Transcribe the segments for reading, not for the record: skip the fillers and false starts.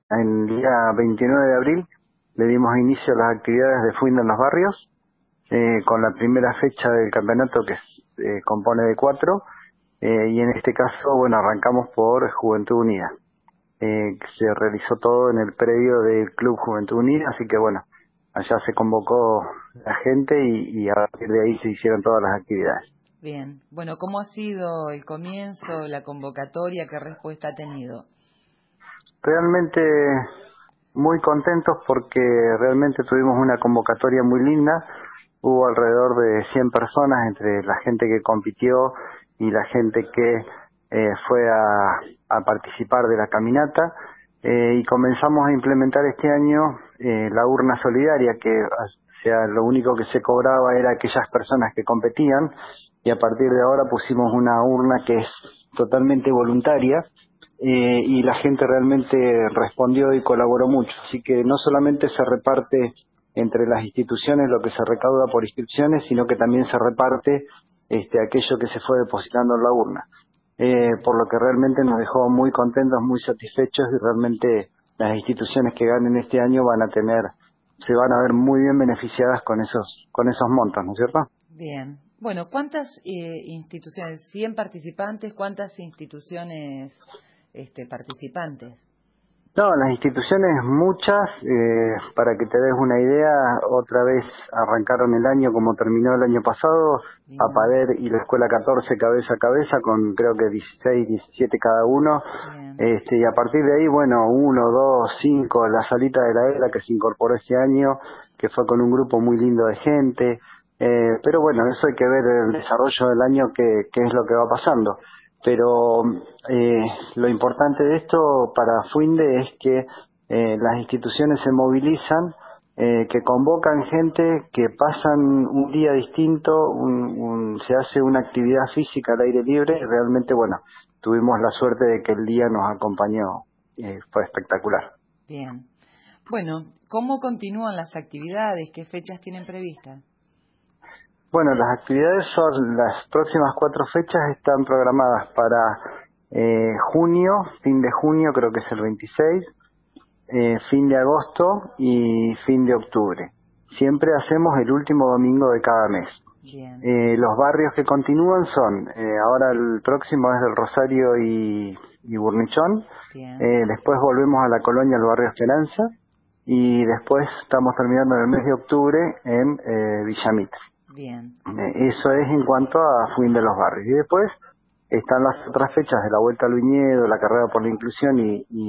el día 29 de abril le dimos inicio a las actividades de Fuinde en los barrios, con la primera fecha del campeonato que compone de 4, y en este caso, bueno, arrancamos por Juventud Unida. Se realizó todo en el predio del Club Juventud Unida, así que bueno, allá se convocó la gente y a partir de ahí se hicieron todas las actividades. Bien. Bueno, ¿cómo ha sido el comienzo, la convocatoria? ¿Qué respuesta ha tenido? Realmente muy contentos porque realmente tuvimos una convocatoria muy linda. Hubo alrededor de 100 personas entre la gente que compitió y la gente que fue a participar de la caminata, y comenzamos a implementar este año la urna solidaria, que o sea, lo único que se cobraba era aquellas personas que competían, y a partir de ahora pusimos una urna que es totalmente voluntaria, y la gente realmente respondió y colaboró mucho, así que no solamente se reparte entre las instituciones lo que se recauda por inscripciones, sino que también se reparte aquello que se fue depositando en la urna, por lo que realmente nos dejó muy contentos, muy satisfechos, y realmente las instituciones que ganen este año se van a ver muy bien beneficiadas con esos montos, ¿no es cierto? Bien. Bueno, ¿cuántas instituciones, 100 participantes, cuántas instituciones participantes? No, las instituciones muchas, para que te des una idea, otra vez arrancaron el año como terminó el año pasado, Bien, APADER y la Escuela 14 cabeza a cabeza, con creo que 16, 17 cada uno, bien, y a partir de ahí, bueno, 1, 2, 5, la salita de la ELA que se incorporó este año, que fue con un grupo muy lindo de gente, pero bueno, eso hay que ver el desarrollo del año, qué es lo que va pasando. Pero lo importante de esto para Fuinde es que las instituciones se movilizan, que convocan gente, que pasan un día distinto, se hace una actividad física al aire libre, y realmente, bueno, tuvimos la suerte de que el día nos acompañó, fue espectacular. bien. Bueno, ¿cómo continúan las actividades? ¿Qué fechas tienen previstas? Bueno, las actividades son, las próximas 4 fechas están programadas para junio, fin de junio, creo que es el 26, fin de agosto y fin de octubre. Siempre hacemos el último domingo de cada mes. Bien, Los barrios que continúan son, ahora el próximo es del Rosario y Burnichón, bien, después volvemos a la colonia, al barrio Esperanza, y después estamos terminando en el mes de octubre en Villamitre. bien, Eso es en cuanto a fin de los barrios. Y después están las otras fechas de la Vuelta al Viñedo, la Carrera por la Inclusión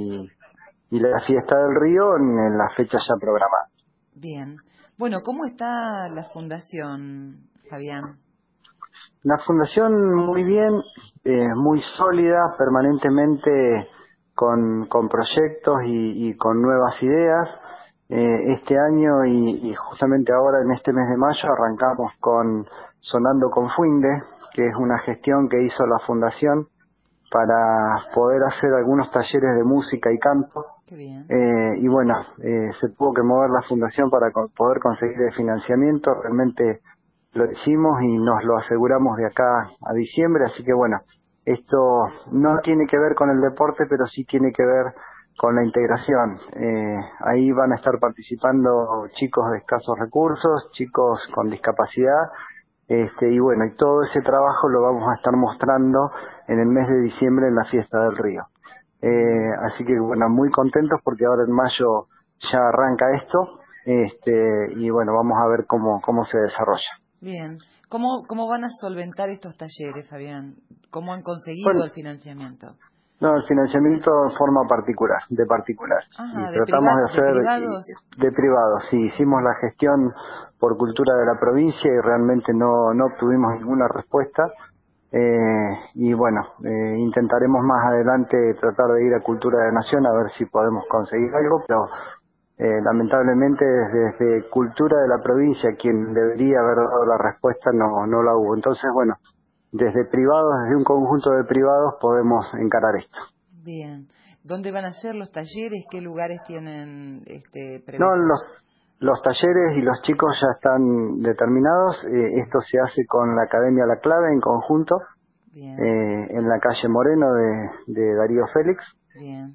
y la Fiesta del Río en las fechas ya programadas. bien. Bueno, ¿cómo está la fundación, Fabián? La fundación muy bien, muy sólida, permanentemente con proyectos y con nuevas ideas. Este año y justamente ahora en este mes de mayo arrancamos con Sonando con Fuinde, que es una gestión que hizo la fundación para poder hacer algunos talleres de música y canto. Qué bien, Y bueno, se tuvo que mover la fundación para poder conseguir el financiamiento. Realmente lo hicimos y nos lo aseguramos de acá a diciembre, así que bueno, esto no tiene que ver con el deporte, pero sí tiene que ver con la integración. Ahí van a estar participando chicos de escasos recursos, chicos con discapacidad, y bueno, y todo ese trabajo lo vamos a estar mostrando en el mes de diciembre en la Fiesta del Río. Así que bueno, muy contentos porque ahora en mayo ya arranca esto, y bueno, vamos a ver cómo se desarrolla. bien. ¿Cómo van a solventar estos talleres, Fabián? ¿Cómo han conseguido Bueno, el financiamiento? no, el financiamiento en forma particular, de particular. Y Ajá, tratamos de de hacer privados. de privado. Sí, hicimos la gestión por cultura de la provincia y realmente no obtuvimos ninguna respuesta. Y bueno, intentaremos más adelante tratar de ir a Cultura de Nación a ver si podemos conseguir algo, pero lamentablemente desde Cultura de la provincia, quien debería haber dado la respuesta, no la hubo. Entonces, bueno, desde privados, desde un conjunto de privados podemos encarar esto. Bien. ¿Dónde van a ser los talleres? ¿Qué lugares tienen No, previstos? los talleres y los chicos ya están determinados. Esto se hace con la Academia La Clave en conjunto. Bien, en la calle Moreno de Darío Félix bien,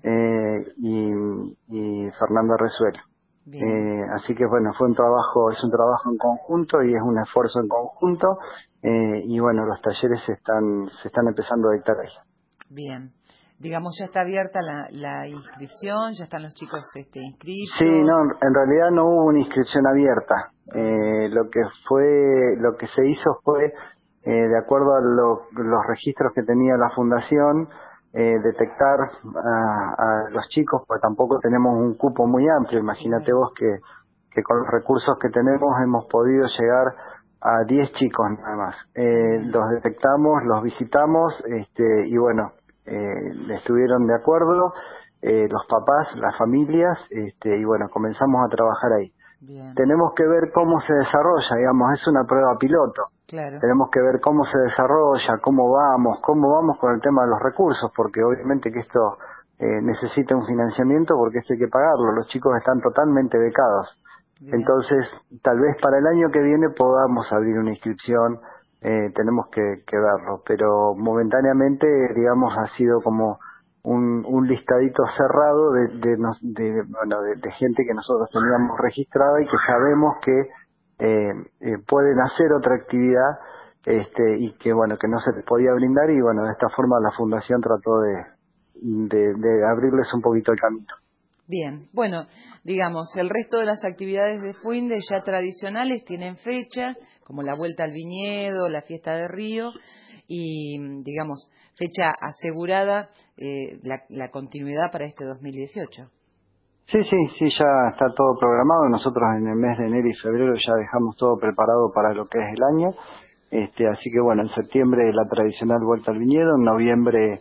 y Fernando Resuelo. bien. Así que bueno, es un trabajo en conjunto y es un esfuerzo en conjunto, y bueno, los talleres se están empezando a dictar ahí. Bien. Digamos, ya está abierta la inscripción, ya están los chicos Sí, inscriptos. no, en realidad no hubo una inscripción abierta. Ah, Lo que se hizo fue, de acuerdo a los registros que tenía la fundación, detectar a los chicos, pues tampoco tenemos un cupo muy amplio. Imagínate claro, vos que con los recursos que tenemos hemos podido llegar a 10 chicos nada más. bien, Los detectamos, los visitamos, y bueno, estuvieron de acuerdo, los papás, las familias, y bueno, comenzamos a trabajar ahí. bien, Tenemos que ver cómo se desarrolla, digamos, es una prueba piloto. claro, Tenemos que ver cómo se desarrolla, cómo vamos con el tema de los recursos, porque obviamente que esto necesita un financiamiento, porque esto hay que pagarlo, los chicos están totalmente becados. bien, Entonces, tal vez para el año que viene podamos abrir una inscripción, tenemos que verlo, pero momentáneamente, digamos, ha sido como un listadito cerrado de gente que nosotros teníamos registrada y que sabemos que pueden hacer otra actividad, y que bueno, que no se les podía brindar, y bueno, de esta forma la fundación trató de abrirles un poquito el camino. bien. Bueno, digamos, el resto de las actividades de Fuinde ya tradicionales tienen fecha, como la vuelta al viñedo, la fiesta de río, y, digamos, fecha asegurada, la continuidad para este 2018. Sí, sí, sí, ya está todo programado. Nosotros en el mes de enero y febrero ya dejamos todo preparado para lo que es el año. Así que bueno, en septiembre la tradicional vuelta al viñedo, en noviembre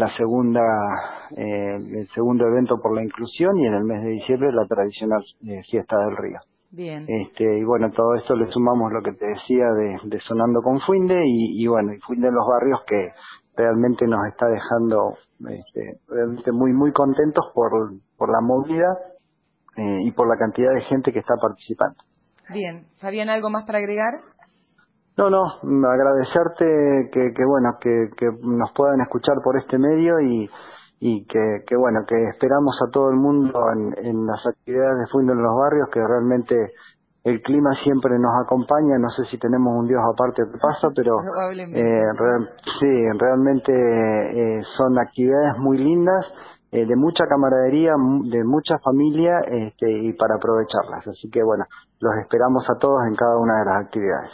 el segundo evento por la inclusión, y en el mes de diciembre la tradicional fiesta del río. Bien, Y bueno, todo esto le sumamos lo que te decía de Sonando con Fuinde, y bueno, y Fuinde en los barrios, que realmente nos está dejando realmente muy muy contentos por la movida, y por la cantidad de gente que está participando. bien. Fabián, ¿algo más para agregar? No, no, agradecerte que bueno, que nos puedan escuchar por este medio, y que bueno, que esperamos a todo el mundo en las actividades de Fundo en los barrios, que realmente el clima siempre nos acompaña. No sé si tenemos un Dios aparte que pasa, pero Probablemente. sí, realmente son actividades muy lindas, de mucha camaradería, de mucha familia, y para aprovecharlas. Así que bueno, los esperamos a todos en cada una de las actividades.